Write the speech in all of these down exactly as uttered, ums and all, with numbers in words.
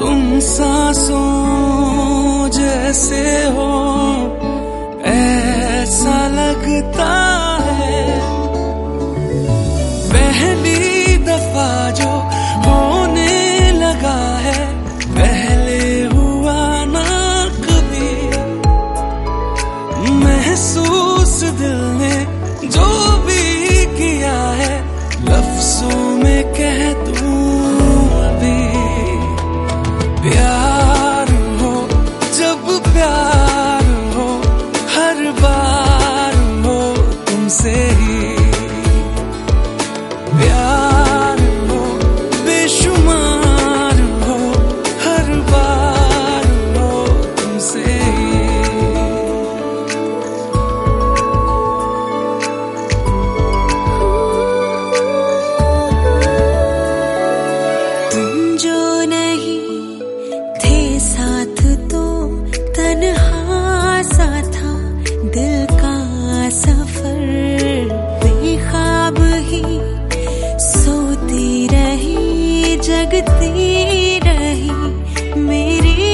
तुम सांसों जैसे हो ऐसा लगता है, पहली दफा जो होने लगा है पहले हुआ ना कभी। महसूस दिल ने जो भी किया है लफ्जों में कह दूं अभी। प्यार हो जब प्यार हो हर बार हो तुमसे ही। प्यार हो बेशुमार हो हर बार हो तुमसे ही। तुम जो नहीं थे साथ तो तन्हा सा था दिल का सफर। बेख्वाब ही सोती रही जगती रही मेरी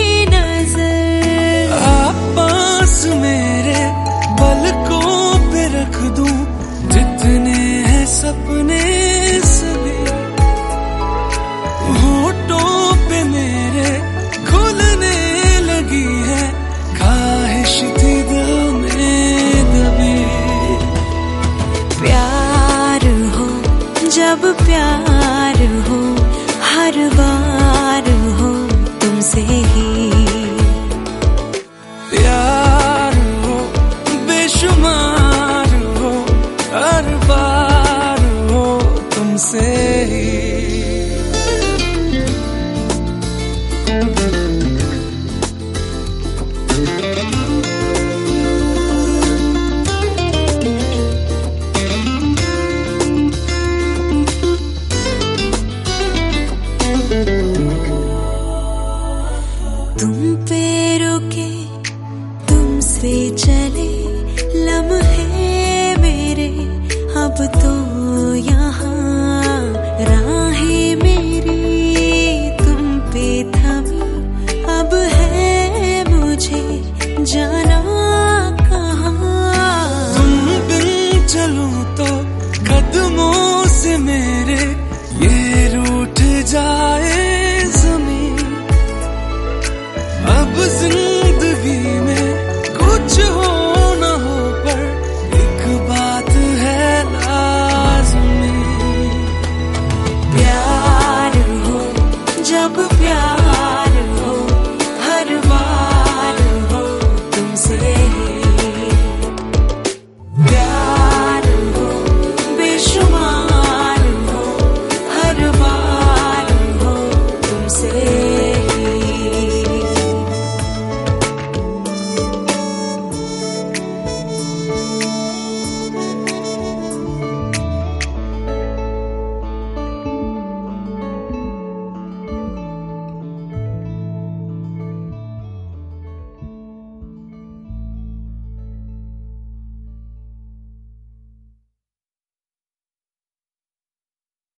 नजर। आप पास मेरे पलकों पे रख दूं जितने हैं सपने सभी। होठों पे मेरे खुलने लगी है ख्वाहिश थी दिल में दबी। प्यार हो जब प्यार हो हर बार